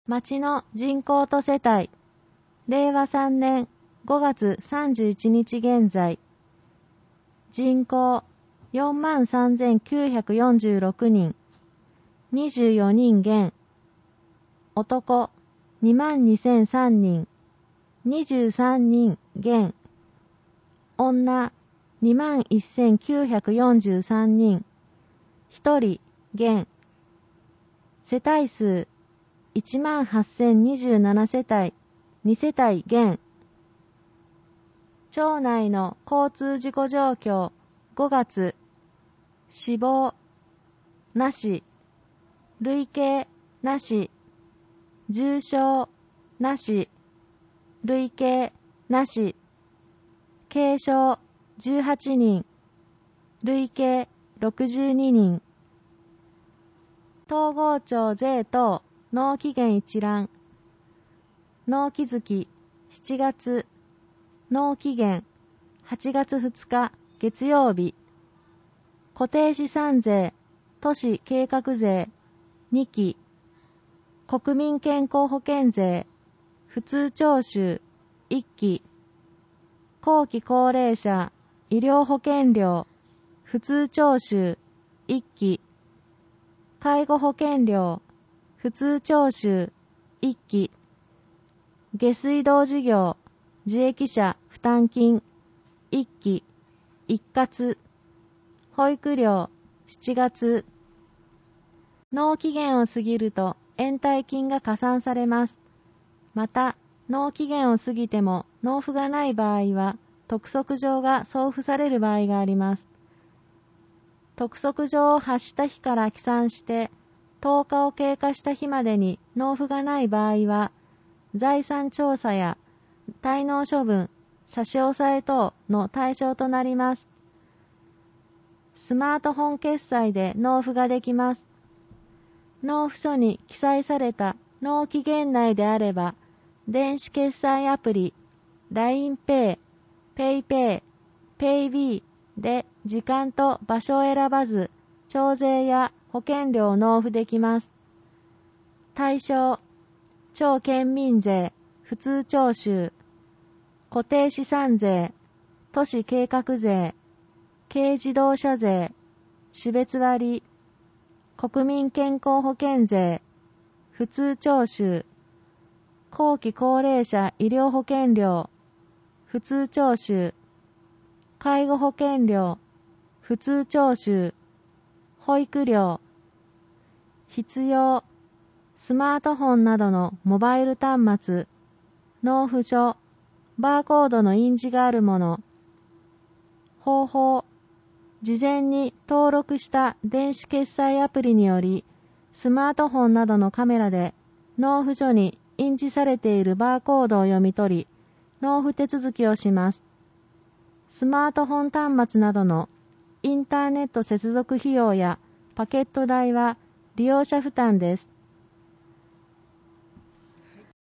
町の人口と世帯、令和3年5月31日現在、人口43,946人、24人減、男22,003人、23人減、女21,943人、1人減、世帯数18,027世帯、2世帯減。町内の交通事故状況、5月、死亡、なし、累計、なし、重傷、なし、累計、なし、軽傷、18人、累計、62人。東郷町税等、納期限一覧。納期月、7月。納期限、8月2日、月曜日。固定資産税、都市計画税、2期。国民健康保険税、普通徴収、1期。後期高齢者、医療保険料、普通徴収、1期。介護保険料、普通徴収、1期。下水道事業、受益者負担金、1期、一括。保育料、7月。納期限を過ぎると延滞金が加算されます。また、納期限を過ぎても納付がない場合は、督促状が送付される場合があります。督促状を発した日から起算して、10日を経過した日までに納付がない場合は、財産調査や滞納処分、差し押さえ等の対象となります。スマートフォン決済で納付ができます。納付書に記載された納期限内であれば、電子決済アプリ、LINEPay、PayPay、PayB で時間と場所を選ばず、徴税や保険料を納付できます。対象、町県民税、普通徴収、固定資産税、都市計画税、軽自動車税、種別割、国民健康保険税、普通徴収、後期高齢者医療保険料、普通徴収、介護保険料、普通徴収、保育料、必要、スマートフォンなどのモバイル端末、納付書、バーコードの印字があるもの。方法、事前に登録した電子決済アプリにより、スマートフォンなどのカメラで納付書に印字されているバーコードを読み取り、納付手続きをします。スマートフォン端末などのインターネット接続費用やパケット代は利用者負担です。